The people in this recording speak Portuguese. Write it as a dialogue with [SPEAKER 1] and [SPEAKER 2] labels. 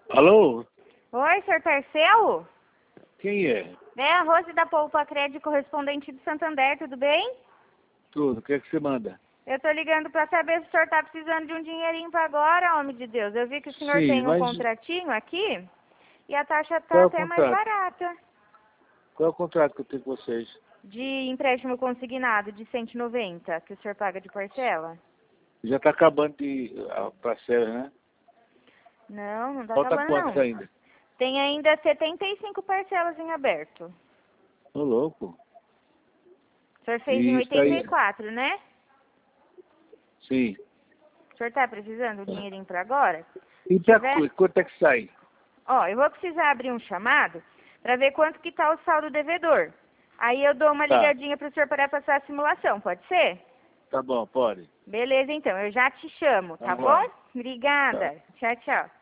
[SPEAKER 1] Alô?
[SPEAKER 2] Oi, senhor Tarceu?
[SPEAKER 1] Quem é?
[SPEAKER 2] É a Rose da Poupa Crédito, correspondente de Santander, tudo bem?
[SPEAKER 1] Tudo. O que é que você manda?
[SPEAKER 2] Eu tô ligando pra saber se o senhor tá precisando de um dinheirinho pra agora, homem de Deus. Eu vi que o senhor
[SPEAKER 1] Sim,
[SPEAKER 2] tem um
[SPEAKER 1] mas
[SPEAKER 2] contratinho aqui e a taxa
[SPEAKER 1] qual
[SPEAKER 2] tá
[SPEAKER 1] é o
[SPEAKER 2] até mais
[SPEAKER 1] contrato?
[SPEAKER 2] barata.
[SPEAKER 1] Qual é o contrato que eu tenho com vocês?
[SPEAKER 2] De empréstimo consignado de 190, que o senhor paga de parcela?
[SPEAKER 1] Já está acabando a parcela, né?
[SPEAKER 2] Não, não tá
[SPEAKER 1] Falta
[SPEAKER 2] acabando
[SPEAKER 1] quantos
[SPEAKER 2] não.
[SPEAKER 1] ainda?
[SPEAKER 2] Tem ainda 75 parcelas em aberto.
[SPEAKER 1] Ô, louco.
[SPEAKER 2] O senhor fez em
[SPEAKER 1] E isso aí?
[SPEAKER 2] 84, né?
[SPEAKER 1] Sim.
[SPEAKER 2] O senhor tá precisando de um dinheirinho pra agora?
[SPEAKER 1] E
[SPEAKER 2] Se
[SPEAKER 1] pra
[SPEAKER 2] tiver...
[SPEAKER 1] quanto é que sai?
[SPEAKER 2] Ó, eu vou precisar abrir um chamado para ver quanto que tá o saldo devedor. Aí eu dou uma
[SPEAKER 1] Tá.
[SPEAKER 2] ligadinha para o senhor para passar a simulação, pode ser?
[SPEAKER 1] Tá bom, pode.
[SPEAKER 2] Beleza, então. Eu já te chamo, tá
[SPEAKER 1] Vamos
[SPEAKER 2] bom?
[SPEAKER 1] lá. Tá.
[SPEAKER 2] Obrigada. Tchau, tchau.